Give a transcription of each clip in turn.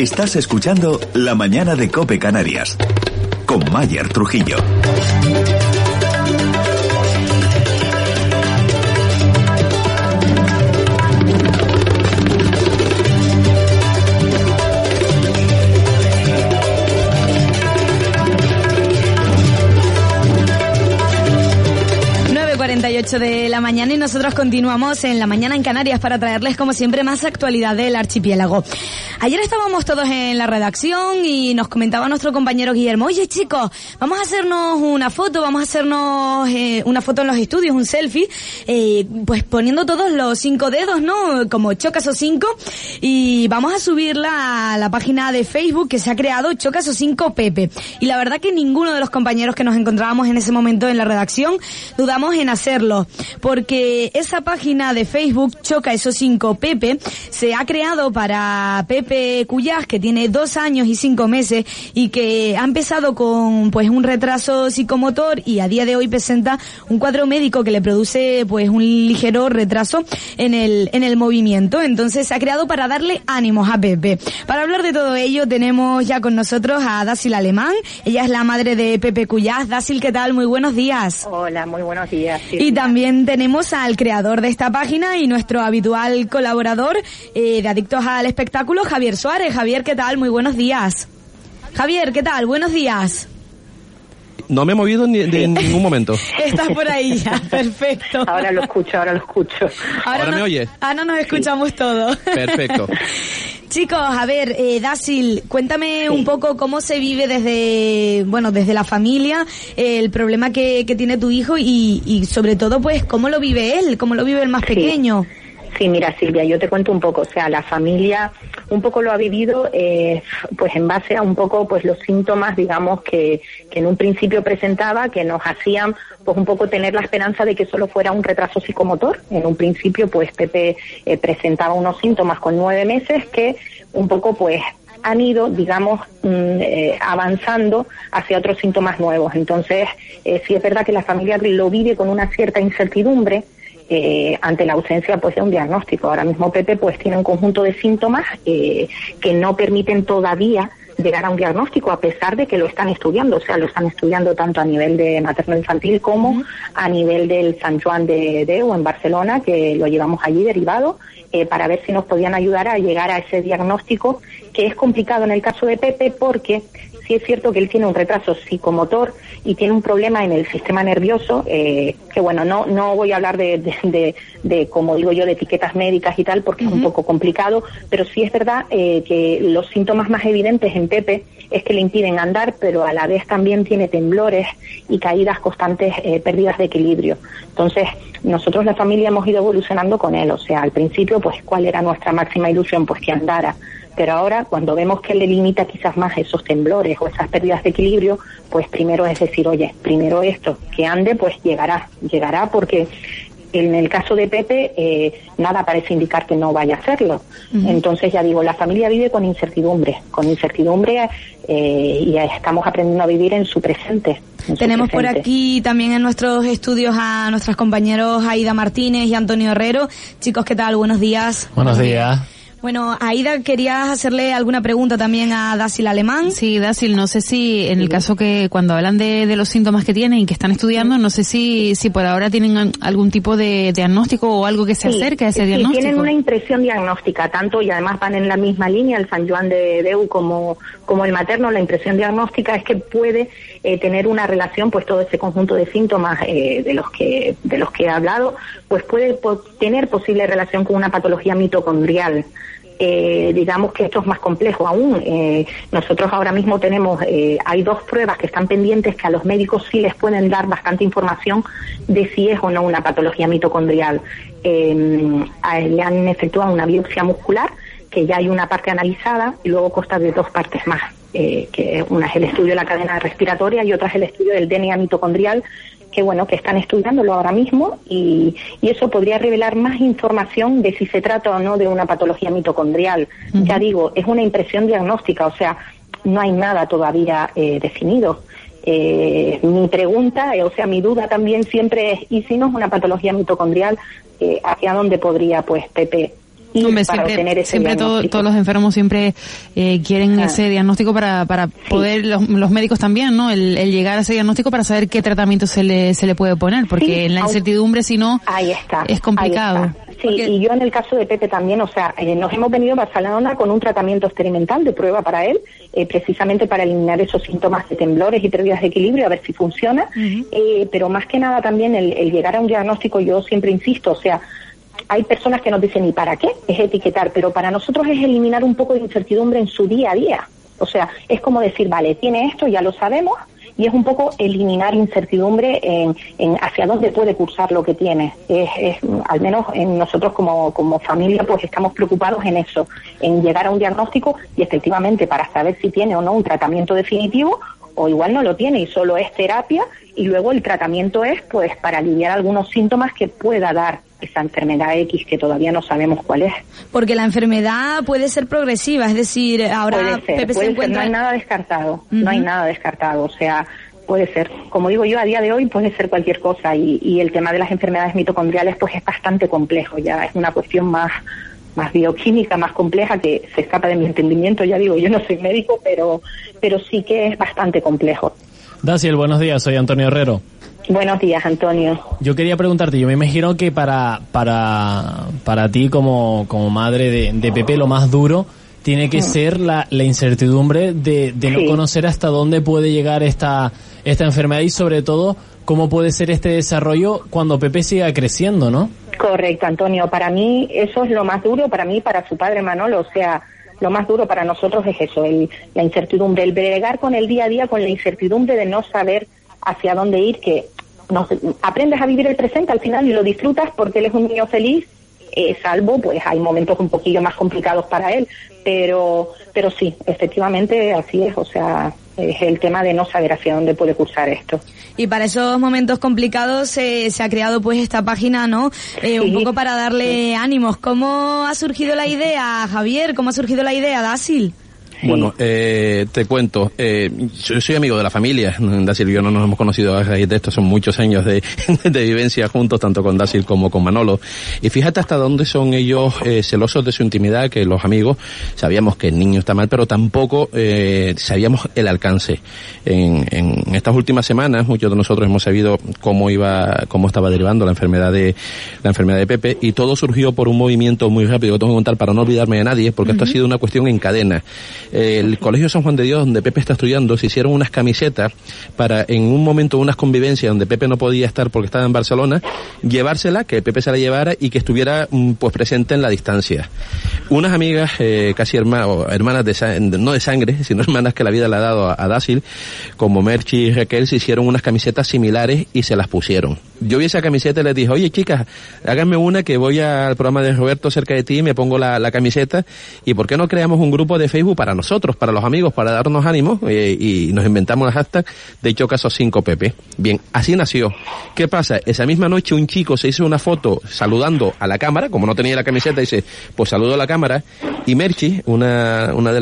Estás escuchando La Mañana de COPE Canarias con Mayer Trujillo. De la mañana y nosotros continuamos en La Mañana en Canarias para traerles como siempre más actualidad del archipiélago. Ayer estábamos todos en la redacción y nos comentaba nuestro compañero Guillermo: oye chicos, vamos a hacernos una foto, vamos a hacernos una foto en los estudios, un selfie, pues poniendo todos los 5 dedos, ¿no? Como Chocas o 5, y vamos a subirla a la página de Facebook que se ha creado, Chocas o 5 Pepe. Y la verdad que ninguno de los compañeros que nos encontrábamos en ese momento en la redacción dudamos en hacerlo, porque esa página de Facebook, Choca esos 5 Pepe, se ha creado para Pepe Cuyás, que tiene 2 años y 5 meses y que ha empezado con pues un retraso psicomotor y a día de hoy presenta un cuadro médico que le produce pues un ligero retraso en el movimiento. Entonces se ha creado para darle ánimos a Pepe. Para hablar de todo ello tenemos ya con nosotros a Dasil Alemán. Ella es la madre de Pepe Cuyás. Dasil, ¿qué tal? Muy buenos días. Hola, muy buenos días. Sí. Y también tenemos al creador de esta página y nuestro habitual colaborador de Adictos al Espectáculo, Javier Suárez. Javier, ¿qué tal? Muy buenos días. Javier, ¿qué tal? Buenos días. No me he movido en ningún momento. Estás por ahí ya, perfecto. Ahora lo escucho. ¿Ahora me oyes? Ahora nos escuchamos todos. Perfecto. Chicos, a ver, Dasil, cuéntame un poco cómo se vive desde la familia, el problema que tiene tu hijo y sobre todo, pues, cómo lo vive él, cómo lo vive el más pequeño. Sí, mira, Silvia, yo te cuento un poco, o sea, la familia un poco lo ha vivido, pues en base a un poco, pues los síntomas, digamos, que en un principio presentaba, que nos hacían, pues un poco tener la esperanza de que solo fuera un retraso psicomotor. En un principio, pues Pepe presentaba unos síntomas con 9 meses que un poco, pues, han ido, digamos, avanzando hacia otros síntomas nuevos. Entonces, sí es verdad que la familia lo vive con una cierta incertidumbre, ante la ausencia pues de un diagnóstico. Ahora mismo Pepe pues tiene un conjunto de síntomas que no permiten todavía llegar a un diagnóstico, a pesar de que lo están estudiando, o sea, lo están estudiando tanto a nivel de materno-infantil como a nivel del Sant Joan de Déu en Barcelona, que lo llevamos allí derivado, para ver si nos podían ayudar a llegar a ese diagnóstico, que es complicado en el caso de Pepe, porque sí es cierto que él tiene un retraso psicomotor y tiene un problema en el sistema nervioso, que bueno, no voy a hablar de como digo yo, de etiquetas médicas y tal, porque es un poco complicado, pero sí es verdad que los síntomas más evidentes en Pepe es que le impiden andar, pero a la vez también tiene temblores y caídas constantes, pérdidas de equilibrio. Entonces, nosotros la familia hemos ido evolucionando con él, o sea, al principio, pues, ¿cuál era nuestra máxima ilusión? Pues que andara. Pero ahora, cuando vemos que le limita quizás más esos temblores o esas pérdidas de equilibrio, pues primero es decir, oye, primero esto, que ande, pues llegará, porque en el caso de Pepe, nada parece indicar que no vaya a hacerlo. Entonces, ya digo, la familia vive con incertidumbre, y estamos aprendiendo a vivir en su presente. Tenemos por aquí también en nuestros estudios a nuestros compañeros Aida Martínez y Antonio Herrero. Chicos, ¿qué tal? Buenos días. Buenos días. Bueno, Aida, ¿querías hacerle alguna pregunta también a Dasil Alemán? Sí, Dasil, no sé si en el caso que cuando hablan de los síntomas que tienen y que están estudiando, no sé si por ahora tienen algún tipo de diagnóstico o algo que se acerque a ese diagnóstico. Sí, tienen una impresión diagnóstica, tanto, y además van en la misma línea, el Sant Joan de Déu como el materno. La impresión diagnóstica es que puede tener una relación, pues todo ese conjunto de síntomas de los que he hablado, pues puede tener posible relación con una patología mitocondrial. Digamos que esto es más complejo aún. Nosotros ahora mismo tenemos, hay 2 pruebas que están pendientes que a los médicos sí les pueden dar bastante información de si es o no una patología mitocondrial. Le han efectuado una biopsia muscular, que ya hay una parte analizada, y luego consta de 2 partes más, que una es el estudio de la cadena respiratoria y otra es el estudio del DNA mitocondrial, que bueno, que están estudiándolo ahora mismo, y eso podría revelar más información de si se trata o no de una patología mitocondrial. Ya digo, es una impresión diagnóstica, o sea, no hay nada todavía definido. Mi pregunta, o sea, mi duda también siempre es, ¿y si no es una patología mitocondrial, hacia dónde podría, pues, Pepe ir para obtener ese diagnóstico. Todos los enfermos siempre quieren ese diagnóstico para poder, los médicos también, ¿no? El llegar a ese diagnóstico para saber qué tratamiento se le puede poner, porque en la incertidumbre, si no, es complicado. Sí, y yo en el caso de Pepe también, o sea, nos hemos venido a Barcelona con un tratamiento experimental de prueba para él, precisamente para eliminar esos síntomas de temblores y pérdidas de equilibrio, a ver si funciona, pero más que nada también el llegar a un diagnóstico, yo siempre insisto, o sea, hay personas que nos dicen, ¿y para qué? Es etiquetar, pero para nosotros es eliminar un poco de incertidumbre en su día a día. O sea, es como decir, vale, tiene esto, ya lo sabemos, y es un poco eliminar incertidumbre en hacia dónde puede cursar lo que tiene. Al menos en nosotros como familia pues estamos preocupados en eso, en llegar a un diagnóstico y efectivamente para saber si tiene o no un tratamiento definitivo, o igual no lo tiene y solo es terapia, y luego el tratamiento es pues para aliviar algunos síntomas que pueda dar esa enfermedad X que todavía no sabemos cuál es. Porque la enfermedad puede ser progresiva, es decir, ahora Pepe se encuentra... No hay nada descartado, no hay nada descartado, o sea, puede ser, como digo yo, a día de hoy puede ser cualquier cosa, y el tema de las enfermedades mitocondriales pues es bastante complejo, ya es una cuestión más bioquímica, más compleja, que se escapa de mi entendimiento, ya digo, yo no soy médico, pero sí que es bastante complejo. Daciel, buenos días, soy Antonio Herrero. Buenos días, Antonio. Yo quería preguntarte, yo me imagino que para ti como madre de Pepe lo más duro tiene que ser la incertidumbre de no conocer hasta dónde puede llegar esta enfermedad y sobre todo cómo puede ser este desarrollo cuando Pepe siga creciendo, ¿no? Correcto, Antonio. Para mí eso es lo más duro, para mí, para su padre Manolo, o sea, lo más duro para nosotros es eso, la incertidumbre, el bregar con el día a día, con la incertidumbre de no saber hacia dónde ir, que aprendes a vivir el presente al final y lo disfrutas porque él es un niño feliz, salvo pues hay momentos un poquillo más complicados para él, pero sí, efectivamente así es, o sea, es el tema de no saber hacia dónde puede cursar esto. Y para esos momentos complicados se ha creado pues esta página, ¿no? Un poco para darle ánimos. ¿Cómo ha surgido la idea, Javier? ¿Cómo ha surgido la idea, Daciel? Bueno, te cuento, yo soy amigo de la familia, Daciel y yo no nos hemos conocido a raíz de esto, son muchos años de vivencia juntos, tanto con Daciel como con Manolo, y fíjate hasta dónde son ellos celosos de su intimidad, que los amigos sabíamos que el niño está mal, pero tampoco sabíamos el alcance. En estas últimas semanas, muchos de nosotros hemos sabido cómo estaba derivando la enfermedad de Pepe, y todo surgió por un movimiento muy rápido que tengo que contar para no olvidarme de nadie, porque esto ha sido una cuestión en cadena. El Colegio San Juan de Dios, donde Pepe está estudiando, se hicieron unas camisetas para, en un momento, unas convivencias donde Pepe no podía estar porque estaba en Barcelona, llevársela, que Pepe se la llevara y que estuviera pues presente en la distancia. Unas amigas, casi hermanas no de sangre, sino hermanas que la vida le ha dado a Daciel, como Merchi y Raquel, se hicieron unas camisetas similares y se las pusieron. Yo vi esa camiseta y les dije, oye chicas, háganme una, que voy al programa de Roberto cerca de ti, me pongo la camiseta, y ¿por qué no creamos un grupo de Facebook para nosotros, para los amigos, para darnos ánimos, y nos inventamos el hashtag de hecho caso 5 Pepe? Bien, así nació. ¿Qué pasa? Esa misma noche un chico se hizo una foto saludando a la cámara, como no tenía la camiseta, dice, pues saludo a la cámara, y Merchi, una de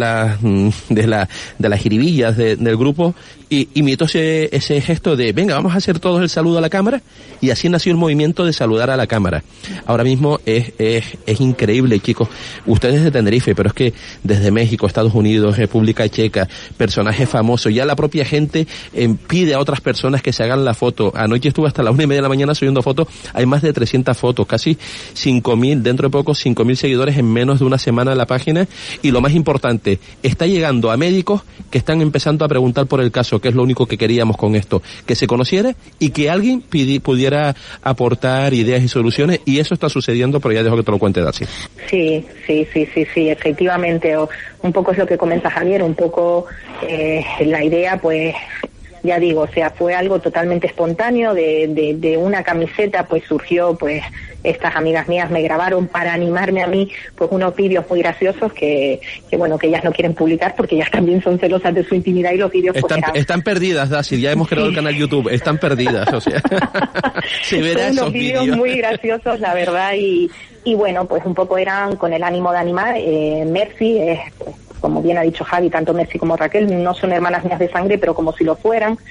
las jiribillas del grupo, y imitó ese gesto de, venga, vamos a hacer todos el saludo a la cámara, y así nació el movimiento de saludar a la cámara. Ahora mismo es increíble, chicos, ustedes de Tenerife, pero es que desde México, Estados Unidos, República Checa, personajes famosos, ya la propia gente pide a otras personas que se hagan la foto. Anoche estuve hasta las 1:30 de la mañana subiendo fotos, hay más de 300 fotos, casi 5.000, dentro de poco 5.000 seguidores en menos de una semana en la página, y lo más importante, está llegando a médicos que están empezando a preguntar por el caso, que es lo único que queríamos con esto, que se conociera y que alguien pudiera aportar ideas y soluciones, y eso está sucediendo, pero ya dejo que te lo cuente Daciel. Sí, efectivamente, un poco es lo que comenta Javier, un poco la idea, pues ya digo, o sea, fue algo totalmente espontáneo, de una camiseta pues surgió, pues estas amigas mías me grabaron para animarme a mí, pues unos vídeos muy graciosos que bueno, que ellas no quieren publicar porque ellas también son celosas de su intimidad, y los vídeos están perdidas, Daciel, ya hemos creado el canal YouTube, están perdidas, o sea, se verá esos vídeos muy graciosos, la verdad, y bueno, pues un poco eran con el ánimo de animar. Mercy es, pues, como bien ha dicho Javi, tanto Mercy como Raquel no son hermanas mías de sangre, pero como si lo fueran,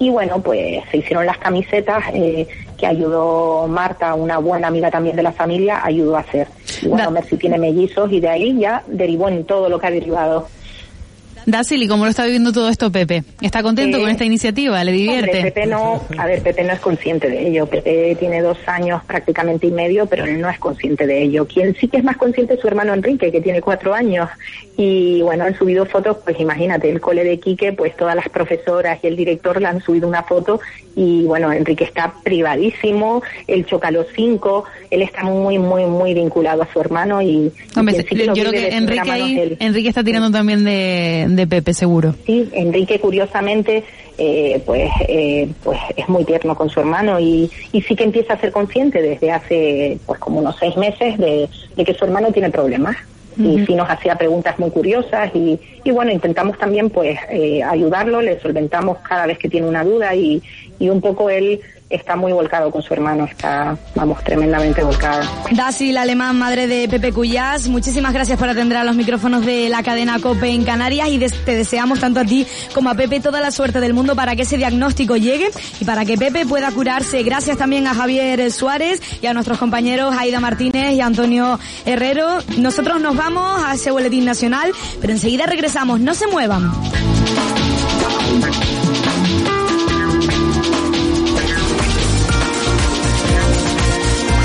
Y bueno, pues se hicieron las camisetas que ayudó Marta, una buena amiga también de la familia, ayudó a hacer. Y bueno, Mercy tiene mellizos y de ahí ya derivó en todo lo que ha derivado. Dácil, ¿y cómo lo está viviendo todo esto Pepe? ¿Está contento con esta iniciativa? ¿Le divierte? Hombre, Pepe no es consciente de ello. Pepe tiene 2 años prácticamente y medio, pero él no es consciente de ello. Quien sí que es más consciente es su hermano Enrique, que tiene 4 años. Y bueno, han subido fotos, pues imagínate, el cole de Quique, pues todas las profesoras y el director le han subido una foto y bueno, Enrique está privadísimo, él choca los 5, él está muy, muy, muy vinculado a su hermano y... Hombre, sí yo creo que Enrique está tirando también de Pepe, seguro. Sí, Enrique curiosamente pues es muy tierno con su hermano y sí que empieza a ser consciente desde hace pues como unos 6 meses de que su hermano tiene problemas. Y sí nos hacía preguntas muy curiosas y bueno, intentamos también pues ayudarlo, le solventamos cada vez que tiene una duda y un poco él está muy volcado con su hermano, está, vamos, tremendamente volcado. Dácil Alemán, madre de Pepe Cuyás, muchísimas gracias por atender a los micrófonos de la cadena COPE en Canarias y te deseamos tanto a ti como a Pepe toda la suerte del mundo para que ese diagnóstico llegue y para que Pepe pueda curarse. Gracias también a Javier Suárez y a nuestros compañeros Aida Martínez y Antonio Herrero. Nosotros nos vamos a ese boletín nacional, pero enseguida regresamos, no se muevan.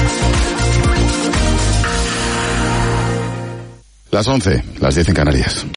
Las 11, las 10 en Canarias.